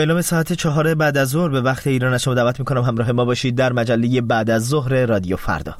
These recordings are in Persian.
اعلام ساعت 4 بعد از ظهر به وقت ایران از شما دعوت میکنم همراه ما باشید در مجله بعد از ظهر رادیو فردا.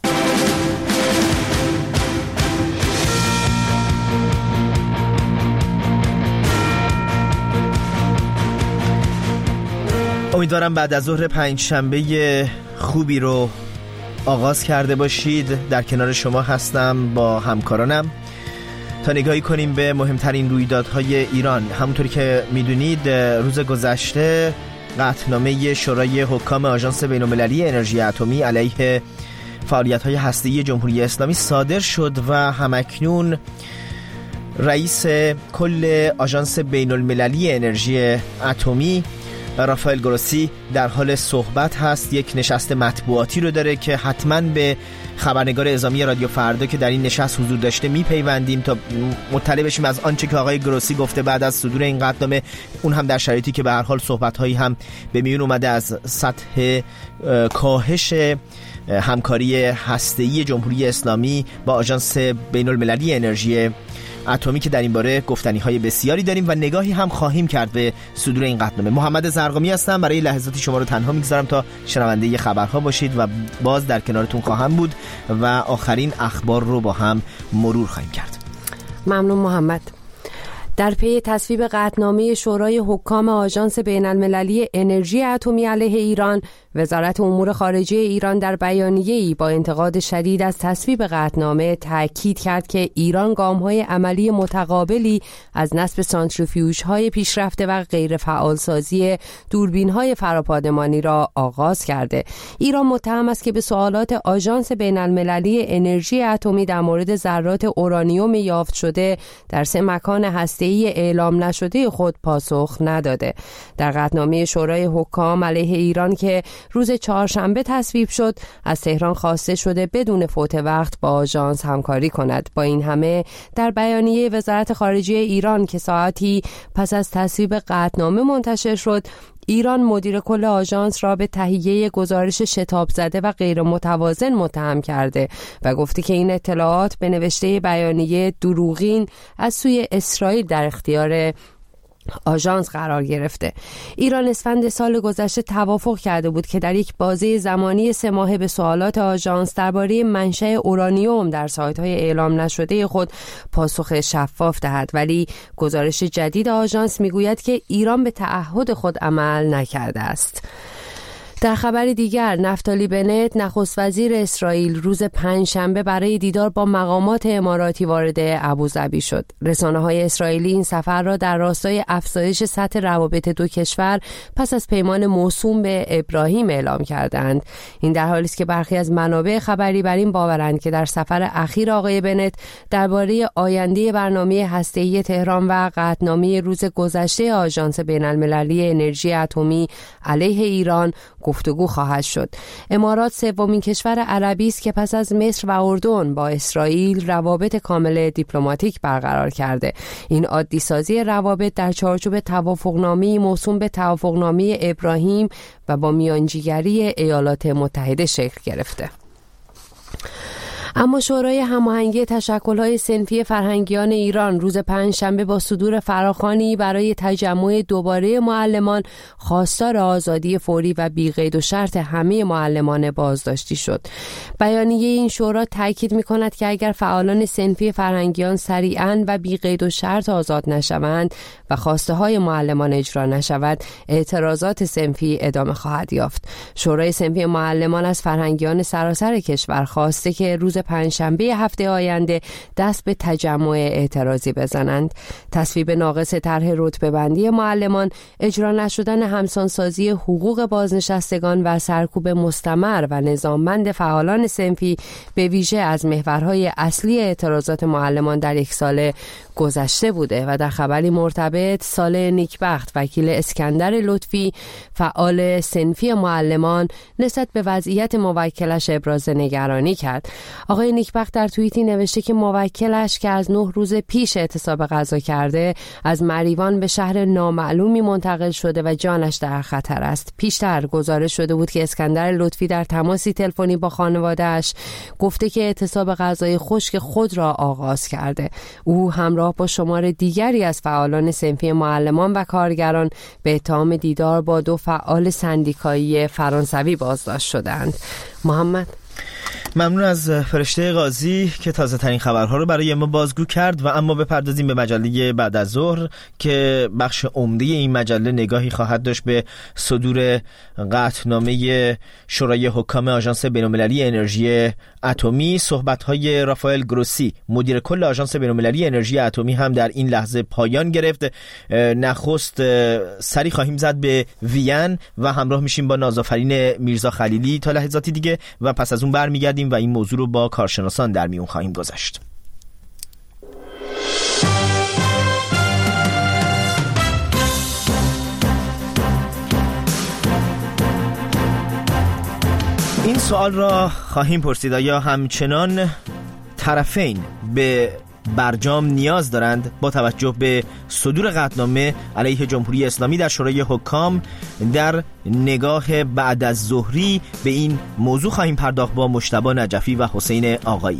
امیدوارم بعد از ظهر پنجشنبه خوبی رو آغاز کرده باشید. در کنار شما هستم با همکارانم تا نگاهی کنیم به مهمترین رویدادهای ایران. همونطوری که میدونید روز گذشته قطعنامه شورای حکام آژانس بین‌المللی انرژی اتمی علیه فعالیت‌های هسته‌ای جمهوری اسلامی صادر شد و همکنون رئیس کل آژانس بین‌المللی انرژی اتمی رافائل گروسی در حال صحبت هست. یک نشست مطبوعاتی رو داره که حتما به خبرنگار اعزامی رادیو فردا که در این نشست حضور داشته میپیوندیم تا مطلع بشیم از آنچه که آقای گروسی گفته بعد از صدور این قطعنامه، اون هم در شرایطی که به هر حال صحبت‌هایی هم به میون اومده از سطح کاهش همکاری هسته‌ای جمهوری اسلامی با آژانس بین‌المللی انرژی اتمی که در این باره گفتنی‌های بسیاری داریم و نگاهی هم خواهیم کرد به صدور این قطعنامه. محمد زرقامی هستم، برای لحظاتی شما رو تنها میگذارم تا شنونده خبرها باشید و باز در کنارتون خواهم بود و آخرین اخبار رو با هم مرور خواهیم کرد. ممنون محمد. در پی تصویب قطعنامه شورای حکام آژانس بین‌المللی انرژی اتمی علیه ایران، وزارت امور خارجه ایران در بیانیه‌ای با انتقاد شدید از تصویب قطعنامه تأکید کرد که ایران گام‌های عملی متقابلی از نصب سانتریفیوژهای پیشرفته و غیر فعالسازی دوربین‌های فراپادمانی را آغاز کرده. ایران متهم است که به سوالات آژانس بین‌المللی انرژی اتمی در مورد ذرات اورانیوم یافت شده در 3 مکان هسته‌ای اعلام نشده خود پاسخ نداده. در قطعنامه شورای حکام علیه ایران که روز چهارشنبه تصویب شد، از تهران خواسته شده بدون فوت وقت با آژانس همکاری کند. با این همه در بیانیه وزارت خارجه ایران که ساعتی پس از تصویب قطعنامه منتشر شد، ایران مدیر کل آژانس را به تهیه گزارش شتاب زده و غیر متوازن متهم کرده و گفته که این اطلاعات به نوشته بیانیه دروغین از سوی اسرائیل در اختیار آژانس قرار گرفته. ایران اسفند سال گذشته توافق کرده بود که در یک بازه زمانی 3 ماهه به سوالات آژانس درباره منشأ اورانیوم در سایت‌های اعلام نشده خود پاسخ شفاف دهد، ولی گزارش جدید آژانس میگوید که ایران به تعهد خود عمل نکرده است. در خبر دیگر، نفتالی بنت نخست وزیر اسرائیل روز پنجشنبه برای دیدار با مقامات اماراتی وارد ابوظبی شد. رسانه‌های اسرائیلی این سفر را در راستای افزایش سطح روابط دو کشور پس از پیمان موسوم به ابراهیم اعلام کردند. این در حالی است که برخی از منابع خبری بر این باورند که در سفر اخیر آقای بنت درباره آینده برنامه هسته‌ای تهران و قطعنامه روز گذشته آژانس بین‌المللی انرژی اتمی علیه ایران گفتگو خواهد شد. امارات سومین کشور عربی است که پس از مصر و اردن با اسرائیل روابط کامل دیپلماتیک برقرار کرده. این عادی سازی روابط در چارچوب توافقنامه‌ای موسوم به توافقنامه ابراهیم و با میانجیگری ایالات متحده شکل گرفته. اما شورای هماهنگی تشکل‌های صنفی فرهنگیان ایران روز پنجشنبه با صدور فراخوانی برای تجمع دوباره معلمان خواستار آزادی فوری و بی‌قید و شرط همه معلمان بازداشتی شد. بیانیه این شورا تاکید می‌کند که اگر فعالان صنفی فرهنگیان سریعاً و بی‌قید و شرط آزاد نشوند و خواسته‌های معلمان اجرا نشود، اعتراضات صنفی ادامه خواهد یافت. شورای صنفی معلمان از فرهنگیان سراسر کشور خواسته که روز پنجشنبه هفته آینده دست به تجمع اعتراضی بزنند. تصویب ناقص طرح رتبه‌بندی معلمان، اجرا نشدن همسانسازی حقوق بازنشستگان و سرکوب مستمر و نظاممند فعالان صنفی به ویژه از محورهای اصلی اعتراضات معلمان در یک سال گذشته بوده. و در خبری مرتبط، صالح نیکبخت وکیل اسکندر لطفی فعال صنفی معلمان نسبت به وضعیت موکلش ابراز نگرانی کرد. آقای نیکبخت در توییتی نوشته که موکلش که از 9 روز پیش اعتصاب غذا کرده از مریوان به شهر نامعلومی منتقل شده و جانش در خطر است. پیشتر گزارش شده بود که اسکندر لطفی در تماسی تلفنی با خانواده‌اش گفته که اعتصاب غذای خشک خود را آغاز کرده. او همراه با شمار دیگری از فعالان صنفی معلمان و کارگران به اتهام دیدار با 2 فعال سندیکایی فرانسوی بازداشت شدند. محمد، ممنون از فرشته قاضی که تازه ترین خبرها رو برای ما بازگو کرد. و اما بپردازیم به مجله بعد از ظهر که بخش عمده این مجله نگاهی خواهد داشت به صدور قطعنامه شورای حکام آژانس بین‌المللی انرژی اتمی. صحبت‌های رافائل گروسی مدیر کل آژانس بین‌المللی انرژی اتمی هم در این لحظه پایان گرفت. نخست سری خواهیم زد به وین و همراه میشیم با نازآفرین میرزا خلیلی تا لحظاتی دیگه و پس از اون برمیگردیم و این موضوع رو با کارشناسان در میون خواهیم گذاشت. این سوال را خواهیم پرسید: آیا همچنان طرفین به برجام نیاز دارند؟ با توجه به صدور قطعنامه علیه جمهوری اسلامی در شورای حکام در نگاه بعد از ظهری به این موضوع خواهیم پرداخت با مجتبی نجفی و حسین آقایی.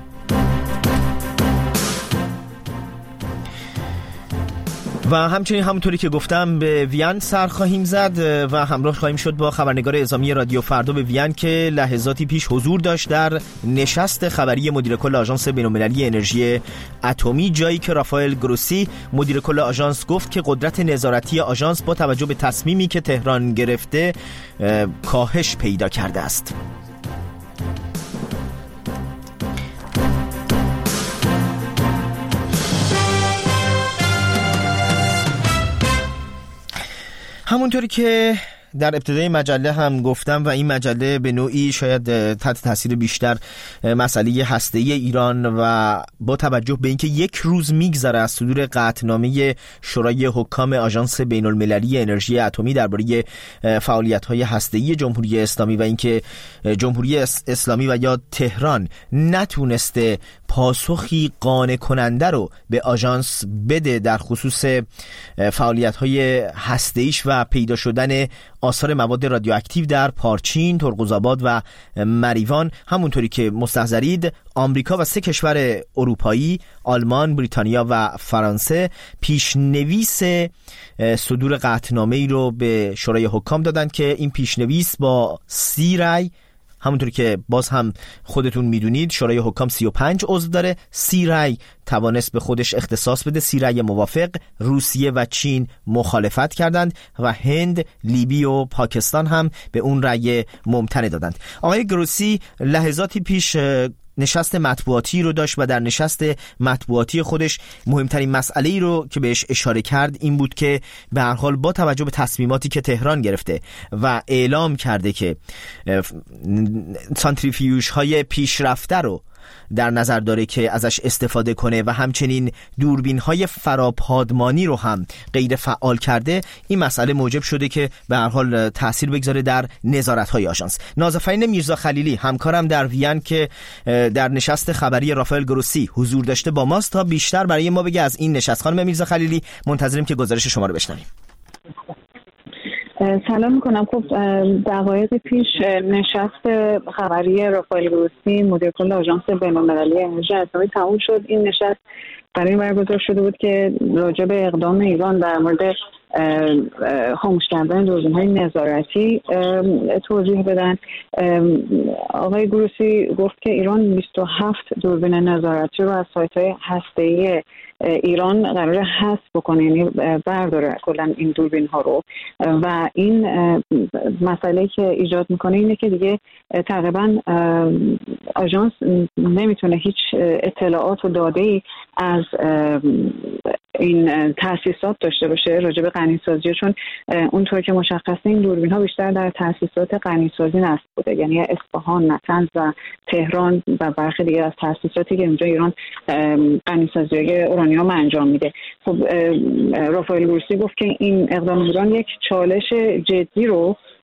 و همچنین همونطوری که گفتم به وین سر خواهیم زد و همراه خواهیم شد با خبرنگار اعزامی رادیو فردا به وین که لحظاتی پیش حضور داشت در نشست خبری مدیر کل آژانس بین‌المللی انرژی اتمی، جایی که رافائل گروسی مدیر کل آژانس گفت که قدرت نظارتی آژانس با توجه به تصمیمی که تهران گرفته کاهش پیدا کرده است. همونطوری که در ابتدای مجله هم گفتم و این مجله به نوعی شاید تحت تاثیر بیشتر مسئله هسته‌ای ایران و با توجه به اینکه 1 روز میگذره از صدور قطعنامه شورای حکام آژانس بین‌المللی انرژی اتمی درباره فعالیت‌های هسته‌ای جمهوری اسلامی و اینکه جمهوری اسلامی و یا تهران نتونسته پاسخی قانع کننده رو به آژانس بده در خصوص فعالیت‌های هسته‌ایش و پیدا شدن آثار مواد رادیواکتیو در پارچین، ترقزآباد و مریوان، همونطوری که مستحضرید آمریکا و 3 کشور اروپایی، آلمان، بریتانیا و فرانسه، پیشنویس صدور قطعنامه‌ای رو به شورای حکام دادند که این پیشنویس با 30 رأی، همونطوری که باز هم خودتون میدونید شورای حکام 35 عضو داره، 30 رأی توانست به خودش اختصاص بده، 30 رأی موافق. روسیه و چین مخالفت کردند و هند، لیبی و پاکستان هم به اون رأی ممتنع دادند. آقای گروسی لحظاتی پیش نشست مطبوعاتی رو داشت و در نشست مطبوعاتی خودش مهمترین مسئله‌ای رو که بهش اشاره کرد این بود که به هر حال با توجه به تصمیماتی که تهران گرفته و اعلام کرده که سانتریفیوژهای پیشرفته رو در نظر داره که ازش استفاده کنه و همچنین دوربین‌های فراپادمانی رو هم غیر فعال کرده، این مسئله موجب شده که به هر حال تأثیر بگذاره در نظارت‌های آژانس. نازآفرین میرزا خلیلی همکارم در وین که در نشست خبری رافائل گروسی حضور داشته با ماست تا بیشتر برای ما بگه از این نشست. خانم میرزا خلیلی، منتظریم که گزارش شما رو بشنویم. سلام میکنم. خب دقایق پیش نشست خبری رافائل گروسی مدیر کل آژانس بین‌المللی انرژی اتمی تموم شد. این نشست برای این برگزار شده بود که راجع به اقدام ایران در مورد خاموش کردن دوربین‌های نظارتی توضیح بدن. آقای گروسی گفت که ایران 27 دوربین نظارتی رو از سایت‌های هسته‌ای ایران قراره حذف بکنه، یعنی برداره کلا این دوربین ها رو، و این مسئله که ایجاد میکنه اینه که دیگه تقریبا آژانس نمیتونه هیچ اطلاعات و داده‌ای از این تأسیسات داشته باشه راجع به غنیسازی، چون اونطور که مشخصه این دوربین ها بیشتر در تأسیسات غنیسازی نصب بوده، یعنی اصفهان، نطنز و تهران و برخی دیگه از تأسیساتی که اونجا ایران غنیسازی اورانیوم انجام میده. خب رافائل گروسی گفت که این اقدام ایران یک چالش جدی رو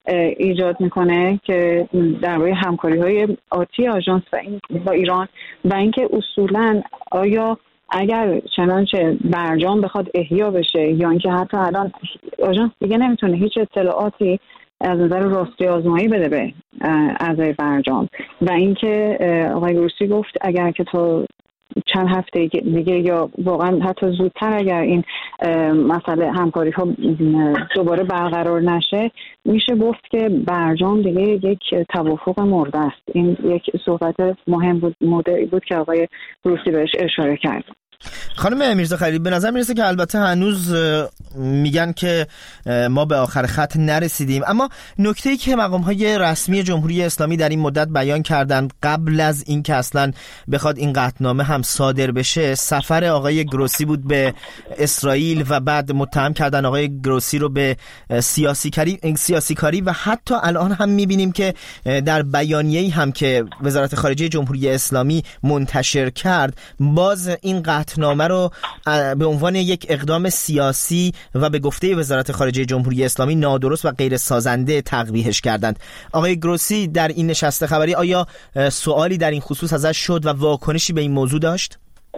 ایجاد میکنه که درباره همکاری‌های آتی آژانس با ایران و اینکه اصولاً آیا اگر چنانچه برجام بخواد احیا بشه یا اینکه حتی الان آژانس دیگه نمیتونه هیچ اطلاعاتی از نظر راستی آزمایی بده به اعضای برجام و اینکه آقای گروسی گفت اگر که تا چند هفته دیگه یا واقعا حتی زودتر اگر این مسئله همکاری ها دوباره برقرار نشه میشه گفت که برجام دیگه یک توافق مرده است. این یک صحبت مهم بود بود که آقای گروسی بهش اشاره کرد. خانم میرزا خلیلی، به نظر میرسه که البته هنوز میگن که ما به آخر خط نرسیدیم، اما نکته‌ای که مقام‌های رسمی جمهوری اسلامی در این مدت بیان کردند قبل از این که اصلا بخواد این قطعنامه هم صادر بشه، سفر آقای گروسی بود به اسرائیل و بعد متهم کردن آقای گروسی رو به سیاسی کاری و حتی الان هم میبینیم که در بیانیه‌ای هم که وزارت خارجه جمهوری اسلامی منتشر کرد باز این قطعنامه رو به عنوان یک اقدام سیاسی و به گفته وزارت خارجه جمهوری اسلامی نادرست و غیر سازنده تقبیحش کردند. آقای گروسی در این نشست خبری آیا سوالی در این خصوص ازش شد و واکنشی به این موضوع داشت؟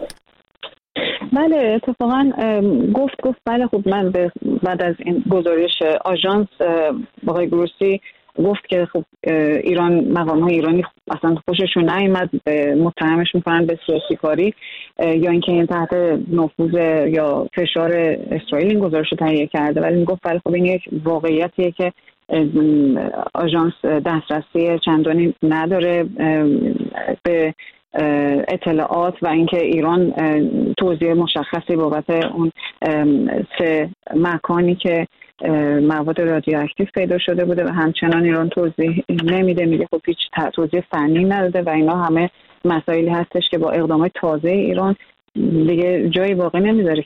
بله، اتفاقا گفت بله خب من بعد از این گزارش آژانس آقای گروسی گفت که خب ایران مقام‌های ایرانی اصلا خوششون نیامد، متهمش میکنن به سیاسی کاری یا اینکه این تحت نفوذ یا فشار اسرائیل این گزارش رو تهیه کرده، ولی میگفت بله خب این یک واقعیتیه که آژانس دسترسی چندانی نداره به اطلاعات و اینکه ایران توضیح مشخصی بابت اون 3 مکانی که مواد رادیواکتیو پیدا شده بوده و همچنان ایران توضیح نمیده، میگه خب هیچ توضیح فنی نداده و اینا همه مسائلی هستش که با اقدامات تازه ایران دیگه جایی باقی نمیذاره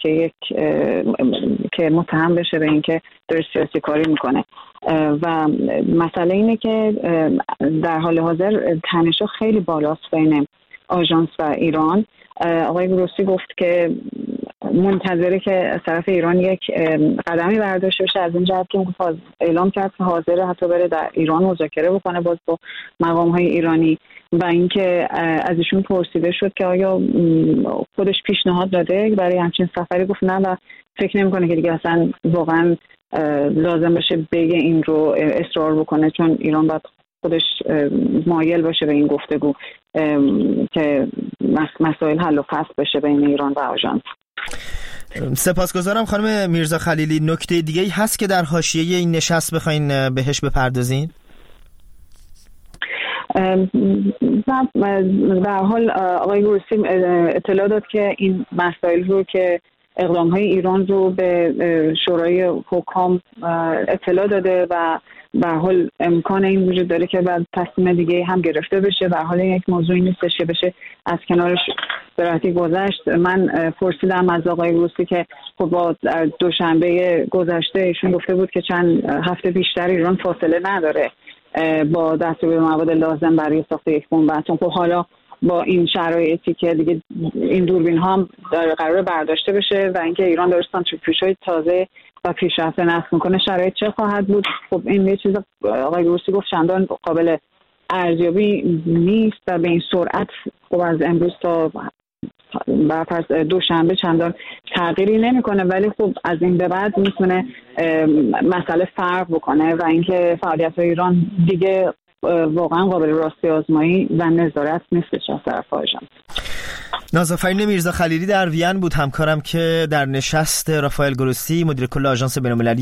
که متهم بشه به اینکه داره سیاسی کاری میکنه و مسئله اینه که در حال حاضر تنش‌ها خیلی بالاست بین آژانس و ایران. آقای گروسی گفت که منتظره که از طرف ایران یک قدمی برداشته بشه، از این جهت که اعلام کرد که حاضره حتی بره در ایران مذاکره بکنه باز با مقام‌های ایرانی و اینکه از ایشون پرسیده شد که آیا خودش پیشنهاد داده برای همچین سفری، گفت نه و فکر نمی‌کنه که دیگه اصلا واقعا لازم باشه بگه این رو اصرار بکنه، چون ایران باید خودش مایل باشه به این گفتگو که مسائل حل و فصل بشه بین ایران و آژانس. سپاسگزارم خانم میرزا خلیلی. نکته دیگه ای هست که در حاشیه این نشست بخواین بهش بپردازین؟ در حال آقای گروسی اطلاع داد که این مسائل رو که اقدام‌های ایران رو به شورای حکام اطلاع داده و به حال امکان این وجود داره که بعد تصمیم دیگه هم گرفته بشه. به حال یک موضوعی نیستش که بشه از کنارش براحتی گذشت. من پرسیدم از آقای گروسی که خب با دوشنبه گذشته ایشون گفته بود که چند هفته بیشتر ایران فاصله نداره با دستیابی به مواد لازم برای ساخت یک بمب اتم. خب حالا با این شرایطی که دیگه این دوربین ها هم قرار برداشته بشه و اینکه ایران داره سانتریفیوژهای تازه و پیشرفته نصب میکنه، شرایط چه خواهد بود؟ خب این یه چیز آقای گروسی گفت چندان قابل ارزیابی نیست و به این سرعت خب از امروز تا برفرض دوشنبه چندان تغییری نمیکنه، ولی خب از این به بعد میتونه مسئله فرق بکنه و اینکه فعالیت‌های ایران دیگه واقعا قابل راستی آزمایی و نظارت نیستش از طرف آژانس. نازافرین میرزا خلیلی در وین بود همکارم که در نشست رافائل گروسی مدیر کل آژانس بین‌المللی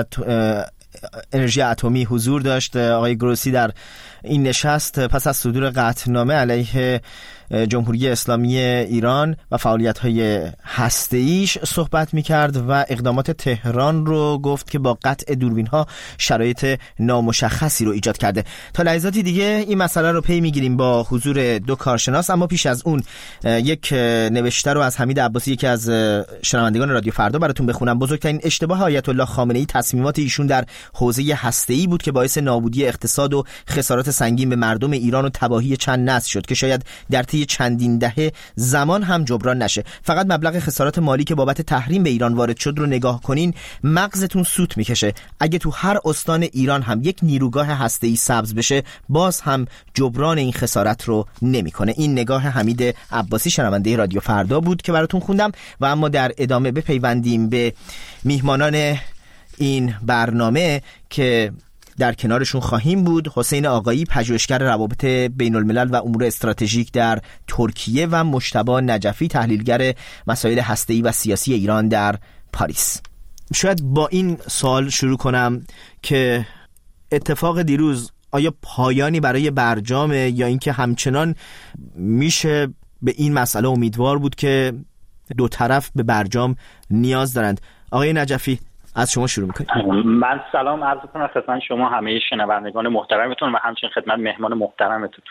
انرژی اتمی حضور داشت. آقای گروسی در این نشست پس از صدور قطعنامه علیه جمهوری اسلامی ایران و فعالیت‌های هسته‌ایش صحبت می‌کرد و اقدامات تهران رو گفت که با قطع دوربین‌ها شرایط نامشخصی رو ایجاد کرده. تا لحظاتی دیگه این مسئله رو پی می‌گیریم با حضور 2 کارشناس، اما پیش از اون یک نوشته رو از حمید عباسی یکی از شنوندگان رادیو فردا براتون بخونم. بزرگترین اشتباه آیت الله خامنه‌ای تصمیمات ایشون در حوزه هسته‌ای بود که باعث نابودی اقتصاد و خسارات سنگین به مردم ایران و تباهی چند نسل شد که شاید در طی طی چندین دهه زمان هم جبران نشه. فقط مبلغ خسارات مالی که بابت تحریم به ایران وارد شد رو نگاه کنین، مغزتون سوت میکشه. اگه تو هر استان ایران هم یک نیروگاه هسته‌ای سبز بشه، باز هم جبران این خسارت رو نمیکنه. این نگاه حمید عباسی، شنونده رادیو فردا بود که براتون خوندم. و اما در ادامه بپیوندیم به میهمانان این برنامه که در کنارشون خواهیم بود. حسین آقایی، پژوهشگر روابط بین الملل و امور استراتژیک در ترکیه و مجتبی نجفی، تحلیلگر مسائل هسته‌ای و سیاسی ایران در پاریس. شاید با این سوال شروع کنم که اتفاق دیروز آیا پایانی برای برجامه یا اینکه همچنان میشه به این مسئله امیدوار بود که دو طرف به برجام نیاز دارند؟ آقای نجفی، از شما شروع میکنیم. من سلام عرض کنم خدمت شما همه شنوندگان محترمتون و همچنین خدمت مهمان محترمتون.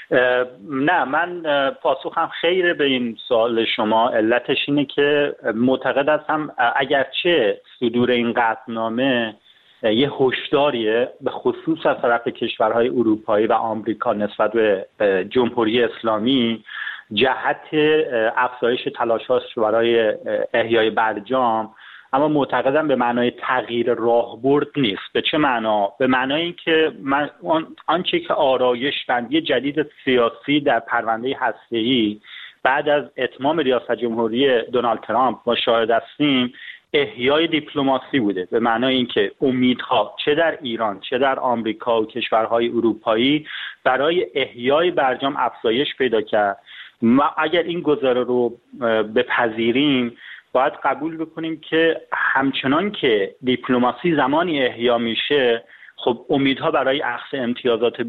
نه، من پاسخم خیره به این سوال شما. علتش اینه که معتقد هستم اگرچه صدور این قطعنامه یه هشداریه به خصوص از طرف کشورهای اروپایی و آمریکا نسبت به جمهوری اسلامی جهت افزایش تلاش‌هاش برای احیای برجام، اما معتقدم به معنای تغییر راهبرد نیست. به چه معنا؟ به معنای اینکه من آنچه که آرایش بندی جدید سیاسی در پرونده هسته‌ای بعد از اتمام ریاست جمهوری دونالد ترامپ ما شاهد هستیم، احیای دیپلماسی بوده. به معنای اینکه امیدها چه در ایران چه در آمریکا و کشورهای اروپایی برای احیای برجام افزایش پیدا کرد. ما اگر این گزاره رو بپذیریم، باید قبول بکنیم که همچنان که دیپلماسی زمانی احیا میشه، خب امیدها برای اخذ امتیازات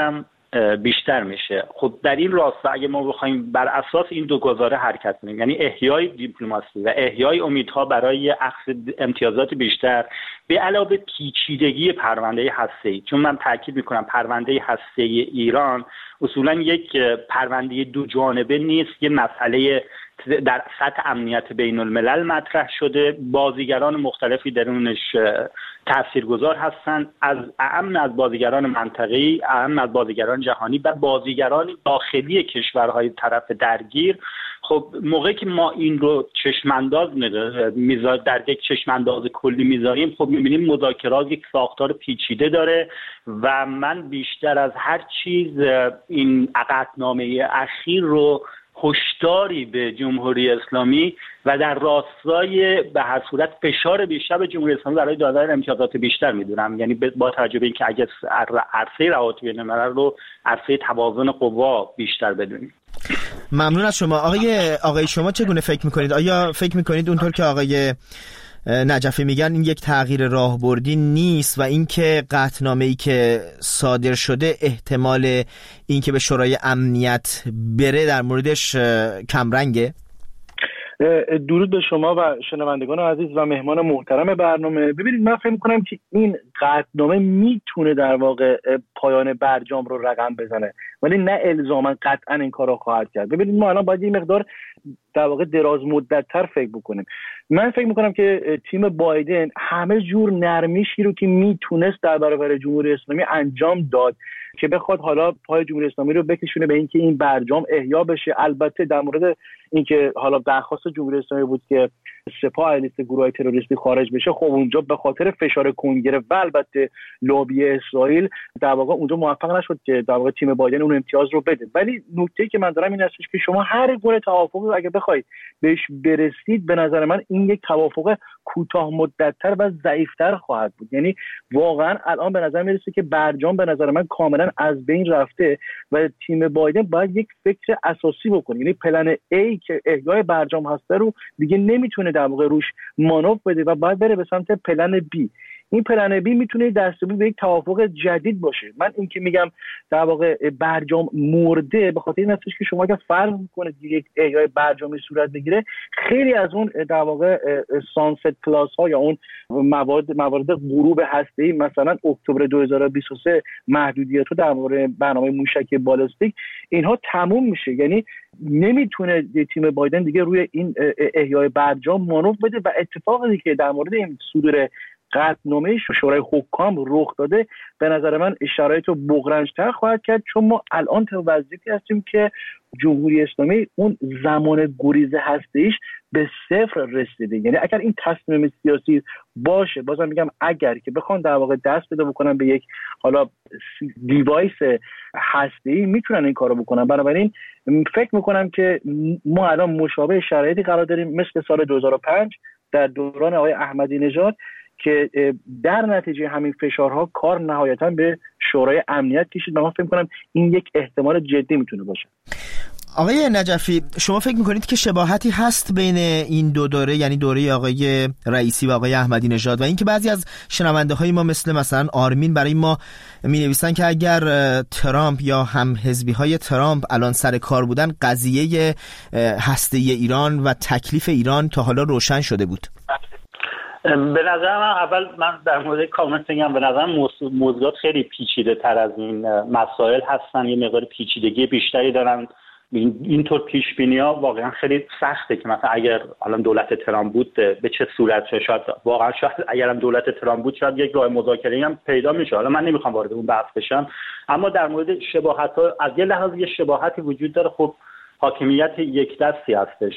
بیشتر میشه. خب در این راستا اگه ما بخوایم بر اساس این دو گزاره حرکت کنیم، یعنی احیای دیپلماسی و احیای امیدها برای اخذ امتیازات بیشتر، به علاوه پیچیدگی پرونده هسته‌ای، چون من تاکید میکنم پرونده هسته‌ای ایران اصولا یک پرونده دو جانبه نیست، یه مسئله در سطح امنیت بین الملل مطرح شده، بازیگران مختلفی درونش تاثیرگذار هستند، از بازیگران منطقه‌ای، از بازیگران جهانی و بازیگران داخلی کشورهای طرف درگیر. خب موقعی که ما این رو چشمانداز در یک چشمانداز کلی میذاریم، خب میبینیم مذاکرات یک ساختار پیچیده داره و من بیشتر از هر چیز این عقدنامه اخیر رو هشداری به جمهوری اسلامی و در راستای به هر صورت فشار بیشتر به جمهوری اسلامی برای دادن امتیازات بیشتر میدونم. یعنی با توجه به اینکه اگه عرصه روابط بین الملل رو عرصه توازن قوا بیشتر بدونیم. ممنون از شما. آقای شما چگونه فکر میکنید؟ آیا فکر میکنید اونطور که آقای نجفی میگن این یک تغییر راهبردی نیست و اینکه قطعنامه‌ای که صادر شده احتمال اینکه به شورای امنیت بره در موردش کمرنگه؟ درود به شما و شنوندگان عزیز و مهمان محترم برنامه. ببینید، من فکر می‌کنم که این قطعنامه میتونه در واقع پایان برجام رو رقم بزنه، ولی نه الزاما قطعا این کارو خواهد کرد. ببینید، ما الان باید این مقدار در واقع دراز مدت‌تر فکر بکنیم. من فکر می‌کنم که تیم بایدن همه جور نرمیشی رو که میتونست در برابر جمهوری اسلامی انجام داد که بخواد حالا پای جمهوری اسلامی رو بکشونه به اینکه این برجام احیا بشه. البته در مورد اینکه حالا درخواست جمهوری اسلامی بود که سپاه از لیست گروه‌های تروریستی خارج بشه، خب اونجا به خاطر فشار کنگره و البته لابی اسرائیل در واقع اونجا موفق نشد که در واقع تیم بایدن اون امتیاز رو بده. ولی نکته‌ای که من دارم این هستش که شما هر گونه توافقی اگه بخواید بهش برسید، به نظر من این یک توافق کوتاه مدت‌تر و ضعیف‌تر خواهد بود. یعنی واقعا الان به نظر میرسه که برجام به نظر من کاملا از بین رفته و تیم بایدن باید یک فکر اساسی بکنه. یعنی پلن A که احیای برجام هست رو دیگه نمیتونه در واقع روش مانور بده و باید بره به سمت پلن B. این پلن B میتونه دستیابی به یک توافق جدید باشه. من این که میگم در واقع برجام مرده به خاطر این هستش که شما اگه فرض کنید یک احیای برجامی صورت بگیره، خیلی از اون در واقع سانست کلاس ها یا اون موارد غروب هسته‌ای، مثلا اکتبر 2023 محدودیت‌ها در مورد برنامه موشک بالستیک، اینها تموم میشه. یعنی نمیتونه تیم بایدن دیگه روی این احیای برجام مانور بده و اتفاقی که در مورد این صدور قطعنامه شورای حکام رخ داده به نظر من شرایط رو بغرنج‌تر خواهد کرد، چون ما الان تو وضعیتی هستیم که جمهوری اسلامی اون زمان گریز هسته‌ایش به صفر رسیده. یعنی اگر این تصمیم سیاسی باشه، بازم میگم اگر که بخوان در واقع دست پیدا بکنن به یک حالا دیوایس هسته‌ای میتونن این کارو بکنن. بنابراین فکر میکنم که ما الان مشابه شرایطی قرار داریم مثل سال 2005 در دوران آقای احمدی نژاد که در نتیجه همین فشارها کار نهایتاً به شورای امنیت کشید و من فکر می‌کنم این یک احتمال جدی میتونه باشه. آقای نجفی، شما فکر میکنید که شباهتی هست بین این دو دوره، یعنی دوره آقای رئیسی و آقای احمدی نژاد، و اینکه بعضی از شنونده های ما مثلا آرمین برای ما می نویسن که اگر ترامپ یا هم حزبی های ترامپ الان سر کار بودن قضیه هسته‌ای ایران و تکلیف ایران تا حالا روشن شده بود؟ به نظر من در مورد کامنت بگم، به نظر موضوعات خیلی پیچیده تر از این مسائل هستن، یه مقدار پیچیدگی بیشتری دارن. اینطور پیش بینی ها واقعا خیلی سخته که مثلا اگر الان دولت ترامپ بود به چه صورت شاید واقعا اگر هم دولت ترامپ بود شاید یک راه مذاکره هم پیدا میشه. حالا من نمیخوام وارد اون بحث بشم، اما در مورد شباهت ها از یه لحاظ یه شباهتی وجود داره. خب حاکمیت یک دستی هستش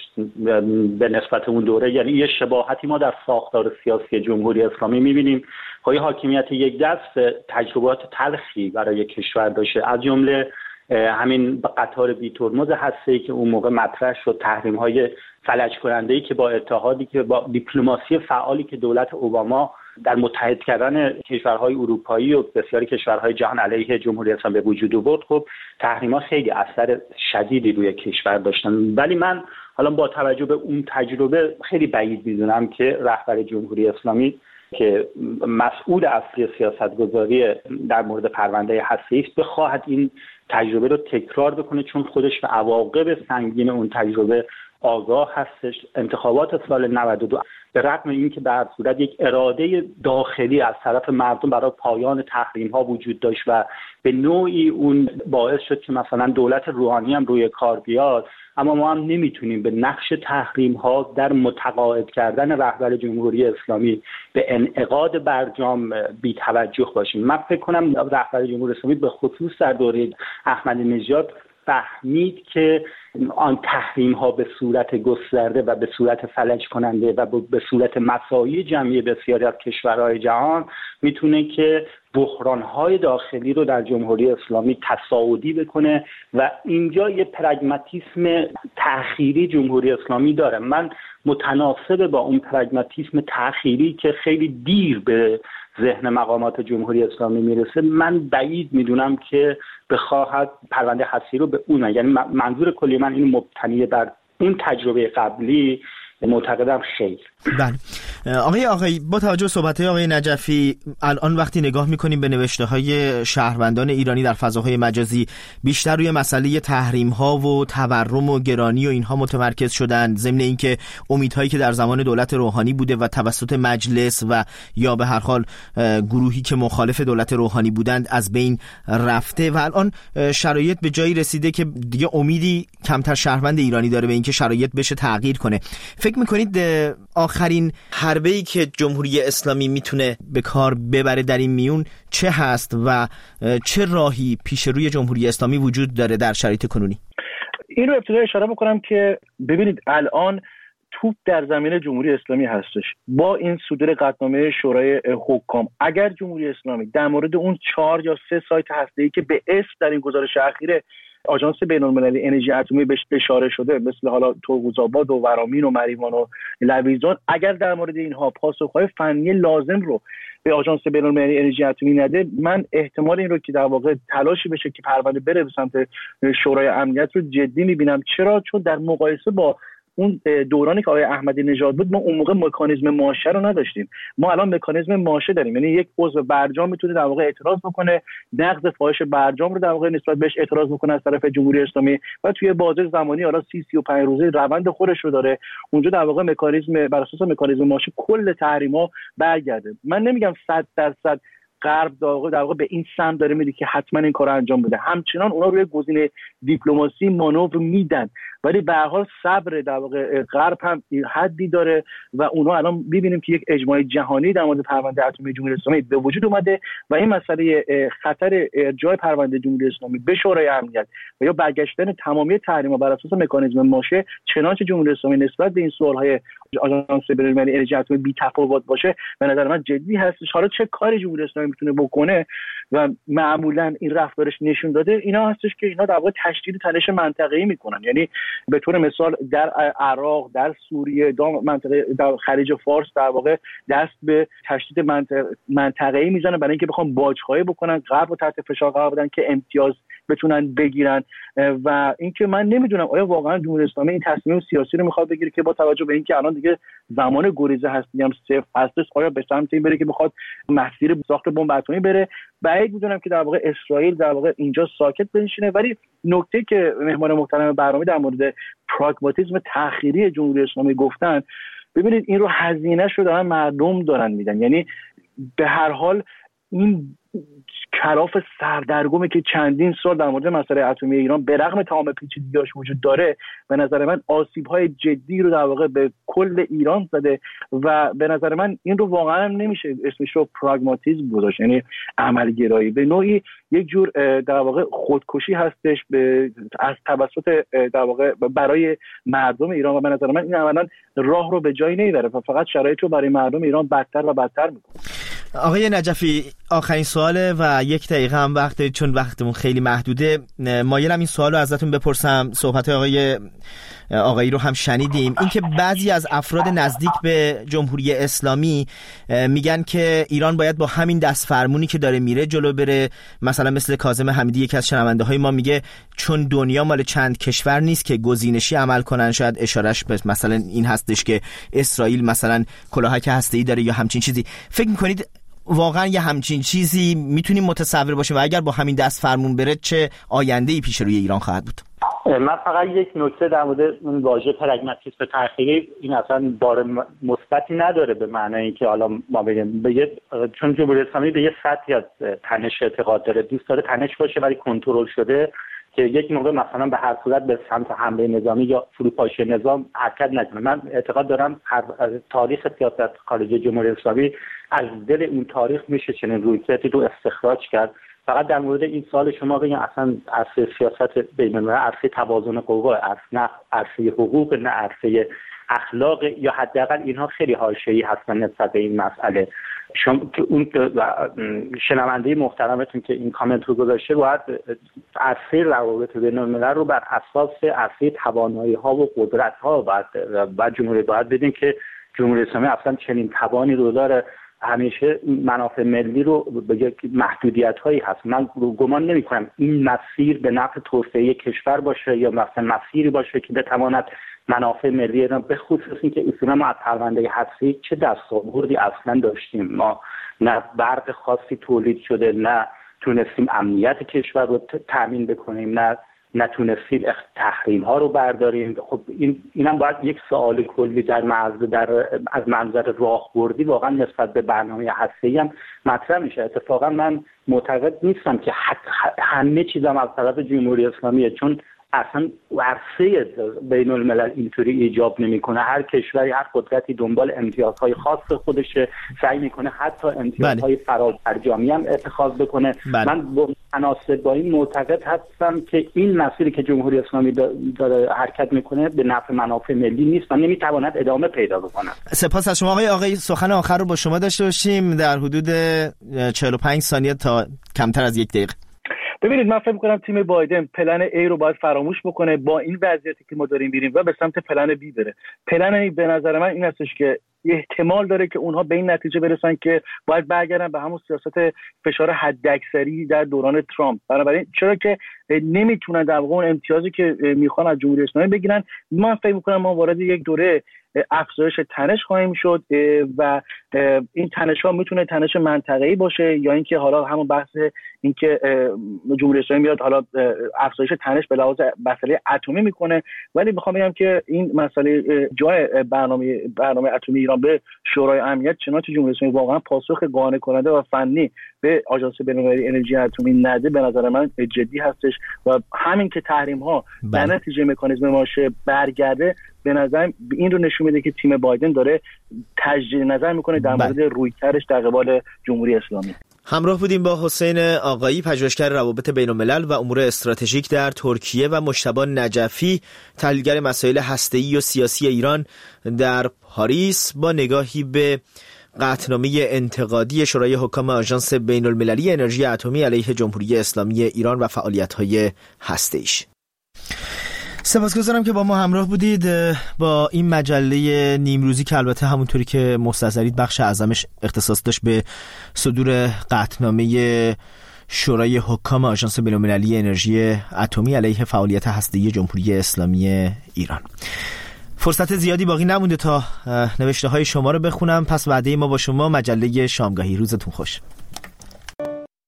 به نسبت اون دوره، یعنی یه شباهتی ما در ساختار سیاسی جمهوری اسلامی می‌بینیم. های حاکمیت یک دست تجربات تلخی برای کشور داشته، از جمله همین قطار بی ترمز هسته‌ای که اون موقع مطرح شد، تحریم‌های فلج کننده‌ای که با اتحادی که با دیپلماسی فعالی که دولت اوباما در متحد کردن کشورهای اروپایی و بسیاری کشورهای جهان علیه جمهوری اسلامی به وجود آورد، خب تحریم‌ها خیلی اثر شدیدی روی کشور داشتن. ولی من حالا با توجه به اون تجربه خیلی بعید می‌دونم که رهبر جمهوری اسلامی که مسئول اصلی سیاستگذاری در مورد پرونده هسته‌ای است بخواهد این تجربه رو تکرار بکنه، چون خودش به عواقب سنگین اون تجربه آگاه هستش. انتخابات سال 92 به رغم اینکه به هر صورت یک اراده داخلی از طرف مردم برای پایان تحریم ها وجود داشت و به نوعی اون باعث شد که مثلا دولت روحانی هم روی کار بیاد، اما ما هم نمیتونیم به نقش تحریم ها در متقاعد کردن رهبر جمهوری اسلامی به انعقاد برجام بی توجه باشیم. من فکر کنم رهبر جمهوری اسلامی به خصوص در دوره احمدی نژاد فهمید که آن تحریم ها به صورت گسترده و به صورت فلج کننده و به صورت مساوی جمعی بسیاری از کشورهای جهان میتونه که بحران‌های داخلی رو در جمهوری اسلامی تصاعدی بکنه و اینجا یه پرگماتیسم تأخیری جمهوری اسلامی داره. من متناسب با اون پرگماتیسم تأخیری که خیلی دیر به ذهن مقامات جمهوری اسلامی میرسه، من بعید میدونم که بخواهد پرونده هستی رو به اون، یعنی منظور کلی من این مبتنی بر اون تجربه قبلی معتقدم خیر. بله آقای با توجه به صحبت‌های آقای نجفی، الان وقتی نگاه می‌کنیم به نوشته‌های شهروندان ایرانی در فضاهای مجازی بیشتر روی مسئله تحریم‌ها و تورم و گرانی و اینها متمرکز شدن، ضمن اینکه امیدهایی که در زمان دولت روحانی بوده و توسط مجلس و یا به هر حال گروهی که مخالف دولت روحانی بودند از بین رفته و الان شرایط به جایی رسیده که دیگه امیدی کمتر شهروند ایرانی داره به اینکه شرایط بشه تغییر کنه. فکر می‌کنید آخرین حربه‌ای که جمهوری اسلامی میتونه به کار ببره در این میون چه هست و چه راهی پیش روی جمهوری اسلامی وجود داره در شرایط کنونی؟ این رو ابتدا اشاره بکنم که ببینید الان توپ در زمین جمهوری اسلامی هستش. با این صدور قطعنامه شورای حکام، اگر جمهوری اسلامی در مورد اون 4 یا 3 سایت هسته‌ای که به اسم در این گزارش اخیر آژانس بین‌المللی انرژی اتمی بهش اشاره شده، مثل حالا ترمزآباد و ورامین و مریوان و لویزان، اگر در مورد اینها پاسخ‌های فنی لازم رو به آژانس بین‌المللی انرژی اتمی نده، من احتمال این رو که در واقع تلاشی بشه که پرونده بره به سمت شورای امنیت رو جدی می‌بینم. چرا؟ چون در مقایسه با اون دورانی که آقای احمدی نژاد بود، ما اون موقع مکانیزم ماشه رو نداشتیم. ما الان مکانیزم ماشه داریم، یعنی یک عضو برجام میتونه در واقع اعتراض بکنه، نقض فاحش برجام رو در واقع نسبت بهش اعتراض بکنه از طرف جمهوری اسلامی و توی بازه زمانی حالا 35 روزه روند خودش رو داره. اونجا در واقع مکانیزم بر اساس مکانیزم ماشه کل تحریم‌ها برگرده. من نمیگم 100% غرب در واقع به این سمت داره میره که حتما این کارو انجام بده، همچنان اونا روی گزینه دیپلماسی مانور میدن، ولی به هر حال صبر در واقع غرب هم حدی داره و اونها الان می‌بینیم که یک اجماع جهانی در مورد پرونده اتمی جمهوری اسلامی به وجود اومده و این مسئله خطر ارجاع پرونده جمهوری اسلامی به شورای امنیت و یا برگشتن تمامی تحریم‌ها بر اساس مکانیزم ماشه، چنانچه جمهوری اسلامی نسبت به این سوال‌های آژانس بین‌المللی انرژی اتمی بی‌تفاوت باشه، به نظر من جدی هستش. حالا چه کاری جمهوری اسلامی میتونه بکنه و معمولا این رفتارش نشون داده اینا هستش که اینا در واقع تشدید تنش منطقه‌ای میکنن. یعنی به طور مثال در عراق، در سوریه، در منطقه در خلیج فارس در واقع دست به تشدید منطقه‌ای میزنن برای اینکه بخوام باج‌خواهی بکنن، غرب رو تحت فشار قرار بدن که امتیاز بتونن بگیرن. و اینکه من نمیدونم آیا واقعا جمهوری اسلامی این تصمیم سیاسی رو میخواد بگیره که با توجه به اینکه الان دیگه زمان گریزه هستی هم صفر هستش، آیا به سمت این بره که بخواد مسیر ساخت بمب اتمی بره. بعید میدونم که در واقع اسرائیل در واقع اینجا ساکت بنشینه. ولی نکته که مهمان محترم برنامه در مورد پراگماتیسم تأخیری جمهوری اسلامی گفتن، ببینید این رو هزینه‌اش رو دارن مردم دارن میدن. یعنی به هر حال این کراف سردرگمی که چندین سال در مورد مسئله اتمی ایران به رغم تمام پیچیدگی‌هاش وجود داره، به نظر من آسیب‌های جدی رو در واقع به کل ایران زده و به نظر من این رو واقعا نمیشه اسمش رو پراگماتیسم گذاشت، یعنی عملگرایی. به نوعی یک جور در واقع خودکشی هستش از توسط در واقع برای مردم ایران و به نظر من این عملاً راه رو به جایی نمیبره و فقط شرایط رو برای مردم ایران بدتر و بدتر میکنه. آقای نجفی، آخرین سواله و 1 دقیقه هم وقت، چون وقتمون خیلی محدوده. مایلم این سوال رو ازتون بپرسم. صحبت آقایی رو هم شنیدیم، اینکه بعضی از افراد نزدیک به جمهوری اسلامی میگن که ایران باید با همین دست فرمونی که داره میره جلو بره. مثلا مثل کاظم حمیدی، یکی از شنونده های ما، میگه چون دنیا مال چند کشور نیست که گزینشی عمل کنن. شاید اشارهش به مثلا این هستش که اسرائیل مثلا کلاهک هسته‌ای داره یا همچین چیزی. فکر میکنید واقعا یه همچین چیزی میتونیم متصور باشیم و اگر با همین دست فرمون بره چه آینده‌ای پیش روی ایران خواهد بود؟ من فقط یک نکته در مورد اون واژه پراگماتیسم تأخیری، این اصلا بار مثبتی نداره به معنی اینکه حالا ما بگیم چون جمهوری اسلامی به یه سطحی از تنش اعتقاد داره، دوست داره تنش باشه ولی کنترل شده، که یک موقع مثلا به هر صورت به سمت حمله نظامی یا فروپاشی نظام حرکت نکنه. من اعتقاد دارم تاریخ سیاست خارجی جمهوری اسلامی از دل اون تاریخ میشه چنین رویکردی رو استخراج کرد. فقط در مورد این سوال شما بگم اصلا عرصه سیاست بین‌المللی عرصه توازن قوا، نه عرصه حقوق، نه عرصه اخلاق، یا حداقل اینها خیلی حاشیه‌ای هستن نسبت به این مسئله. شما که اون شنونده محترمتون که این کامنت رو گذاشته، باید عرصه روابط بین‌الملل رو بر اساس عرصه توانایی‌ها و قدرت‌ها بعد جمهوری باید بدین که جمهوری اسلامی اصلا چنین توانی رو داره. همیشه منافع ملی رو به یک محدودیت‌هایی هست. من گمان نمی‌کنم این مسیر به نفع توسعه کشور باشه یا مثلا مسیری باشه که بتواند منافع ملی را، به خصوص اینکه اصولا ما از پرونده هستی چه دستاوردی اصلا داشتیم. ما نه برق خاصی تولید شده، نه تونستیم امنیت کشور رو تامین بکنیم، نه نتونستیم تحریم ها رو برداریم. خب اینم باید یک سوال کلی از منظر راهبردی واقعا نسبت به برنامه هسته‌ای هم مطرح میشه. اتفاقا من معتقد نیستم که همه چیزم از طرف جمهوری اسلامیه، چون اصلا عرصه بین الملل اینطوری ایجاب نمیکنه. هر کشوری، هر قدرتی دنبال امتیازهای خاص خودشه، سعی میکنه حتی امتیازهای فرابرجامی هم اتخاذ بکنه. من مناسب با این معتقد هستم که این مسیری که جمهوری اسلامی داره حرکت میکنه به نفع منافع ملی نیست و نمیتواند ادامه پیدا بکنه. سپاس از شما آقای سخن آخر رو با شما داشته باشیم در حدود 45 ثانیه تا کمتر از 1 دقیقه. ببینید، من فکر می‌کنم تیم بایدن پلن A رو باید فراموش بکنه با این وضعیتی که ما داریم میریم و به سمت پلن B بره. پلن A به نظر من این هستش که احتمال داره که اونها به این نتیجه برسن که باید برگردن به همون سیاست فشار حداکثری در دوران ترامپ. بنابراین چرا که نمیتونن در واقع اون امتیازی که میخوان از جمهوری اسلامی بگیرن، من فکر می‌کنم ما وارد یک دوره افزایش تنش خواهیم شد و این تنش ها میتونه تنش منطقه‌ای باشه یا اینکه حالا همون بحث اینکه جمهوری اسلامی میاد حالا افزایش تنش به لحاظ مسئله اتمی میکنه. ولی میخوام بگم که این مسئله جای برنامه اتمی ایران ایران به شورای امنیت چنانچه جمهوری اسلامی واقعا پاسخ قانع کننده و فنی به آژانس بین‌المللی انرژی اتمی نده، به نظر من جدی هستش و همین که تحریم ها در نتیجه مکانیزم ماشه برگرده، به نظر این رو نشون میده که تیم بایدن داره تجدید نظر میکنه در مورد رویکردش در قبال جمهوری اسلامی. همراه بودیم با حسین آقایی، پژوهشگر روابط بین‌الملل و امور استراتژیک در ترکیه، و مجتبی نجفی، تحلیلگر مسائل هسته‌ای و سیاسی ایران در پاریس، با نگاهی به قطعنامه انتقادی شورای حکام آژانس بین‌المللی انرژی اتمی علیه جمهوری اسلامی ایران و فعالیت‌های هسته‌ایش. سپاسگزارم که با ما همراه بودید با این مجله نیمروزی که البته همونطوری که مستحضرید بخش اعظمش اختصاص داشت به صدور قطعنامه شورای حکام آژانس بین‌المللی انرژی اتمی علیه فعالیت هسته‌ای جمهوری اسلامی ایران. فرصت زیادی باقی نمونده تا نوشته های شما رو بخونم، پس وعده ما با شما مجله شامگاهی. روزتون خوش.